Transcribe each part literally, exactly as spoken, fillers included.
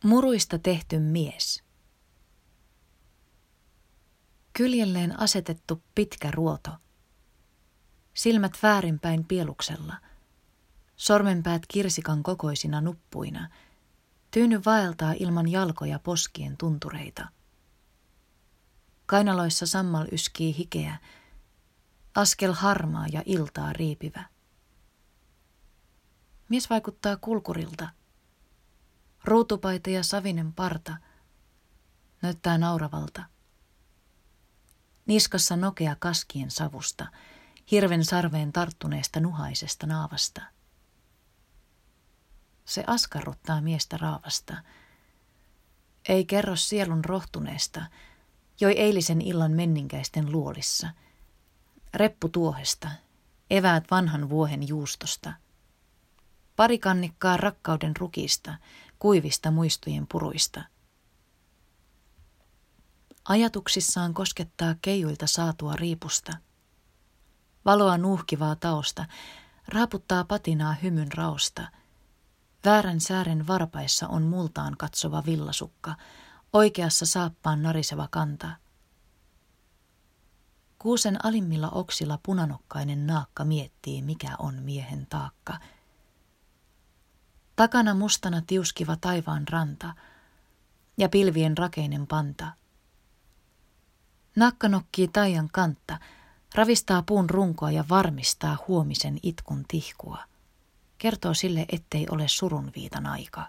Muruista tehty mies. Kyljelleen asetettu pitkä ruoto. Silmät väärinpäin pieluksella. Sormenpäät kirsikan kokoisina nuppuina. Tyyny vaeltaa ilman jalkoja poskien tuntureita. Kainaloissa sammal yskii hikeä. Askel harmaa ja iltaa riipivä. Mies vaikuttaa kulkurilta. Ruutupaita ja savinen parta. Näyttää nauravalta. Niskassa nokea kaskien savusta, hirven sarveen tarttuneesta nuhaisesta naavasta. Se askarruttaa miestä raavasta. Ei kerro sielun rohtuneesta, joi eilisen illan menninkäisten luolissa. Reppu tuohesta, eväät vanhan vuohen juustosta. Pari kannikkaa rakkauden rukista, kuivista muistojen puruista. Ajatuksissaan koskettaa keijuilta saatua riipusta. Valoa nuuhkivaa taosta, raaputtaa patinaa hymyn raosta. Väärän säären varpaissa on multaan katsova villasukka, oikeassa saappaan nariseva kanta. Kuusen alimmilla oksilla punanokkainen naakka miettii, mikä on miehen taakka. Takana mustana tiuskiva taivaan ranta ja pilvien rakeinen panta. Naakka nokkii taian kantta, ravistaa puun runkoa ja varmistaa huomisen itkun tihkua. Kertoo sille, ettei ole surun viitan aika.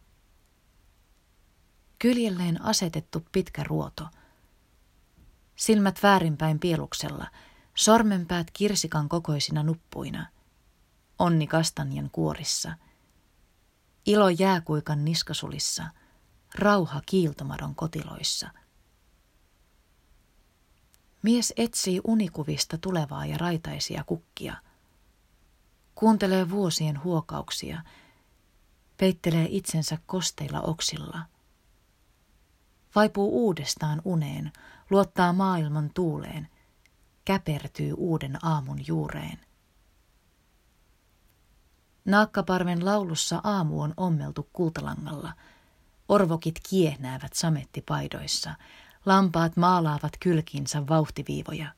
Kyljelleen asetettu pitkä ruoto. Silmät väärinpäin pieluksella, sormenpäät kirsikan kokoisina nuppuina. Onni kastanjan kuorissa. Ilo jääkuikan niskasulissa, rauha kiiltomadon kotiloissa. Mies etsii unikuvista tulevaa ja raitaisia kukkia. Kuuntelee vuosien huokauksia, peittelee itsensä kosteilla oksilla. Vaipuu uudestaan uneen, luottaa maailman tuuleen, käpertyy uuden aamun juureen. Naakkaparven laulussa aamu on ommeltu kultalangalla. Orvokit kiehnäävät samettipaidoissa. Lampaat maalaavat kylkiinsä vauhtiviivoja.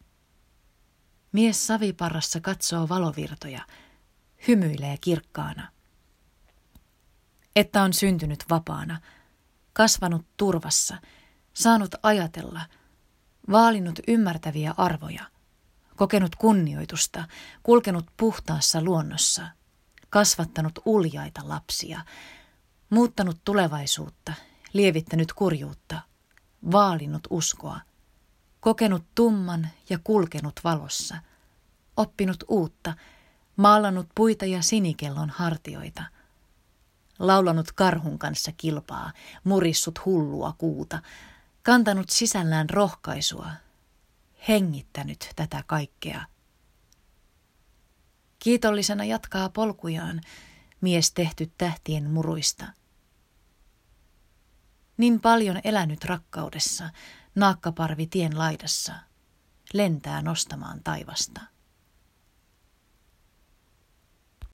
Mies saviparrassa katsoo valovirtoja, hymyilee kirkkaana. Että on syntynyt vapaana, kasvanut turvassa, saanut ajatella, vaalinut ymmärtäviä arvoja, kokenut kunnioitusta, kulkenut puhtaassa luonnossa, kasvattanut uljaita lapsia, muuttanut tulevaisuutta, lievittänyt kurjuutta, vaalinut uskoa, kokenut tumman ja kulkenut valossa, oppinut uutta, maalannut puita ja sinikellon hartioita, laulanut karhun kanssa kilpaa, murissut hullua kuuta, kantanut sisällään rohkaisua, hengittänyt tätä kaikkea. Kiitollisena jatkaa polkujaan mies tehty tähtien muruista. Niin paljon elänyt rakkaudessa, naakkaparvi tien laidassa, lentää nostamaan taivasta.